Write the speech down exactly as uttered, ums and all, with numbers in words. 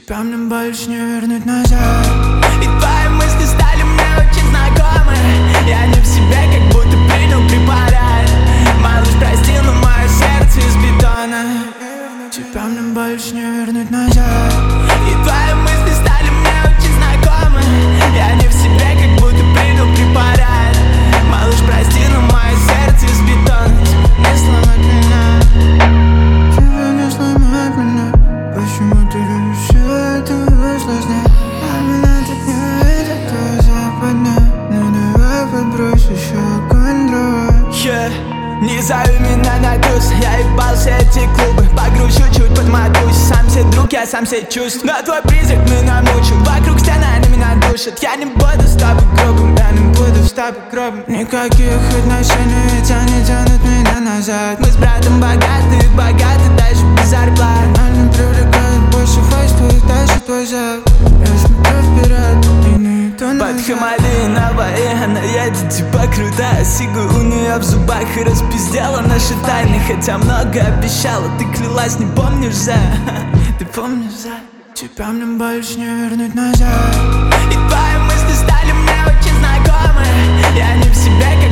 Тебя мне больше не вернуть назад. И твои мысли стали мне очень знакомы. Я не в себе, как будто принял препарат. Малыш, прости, но мое сердце из бетона. Тебя мне больше не вернуть назад. И твои мысли стали мне очень знакомы. Я не в себе, как будто принял препарат. Малыш, прости, но мое сердце из бетона. Не сломать меня. Тебя не сломать меня. Почему ты любишь все это сложнее? А меня тут не видят, то западня. Ну давай подбрось еще огонь дрова. Yeah. Не зови меня на туз, я ебал все эти клубы. Погружу чуть под матусь, сам себе друг, я сам себе чувств. Но твой призрак меня мучил, вокруг стены они меня душат. Я не буду с тобой грубым, я не буду с тобой грубым. Никаких отношений, ведь они тянут меня назад. Мы с братом богаты, богаты даже без зарплат. Она привлекает больше фейс, твой дальше твой зад. Я смотрю вперед, и никто не Под Хамалиновой она едет типа крутая. Сигу у нее в зубах и распиздела наши тайны. Хотя много обещала, ты клялась, не помнишь, за? Ты помнишь, за? Тебя мне больше не вернуть назад. И твои мысли стали мне очень знакомы. Я не в себе,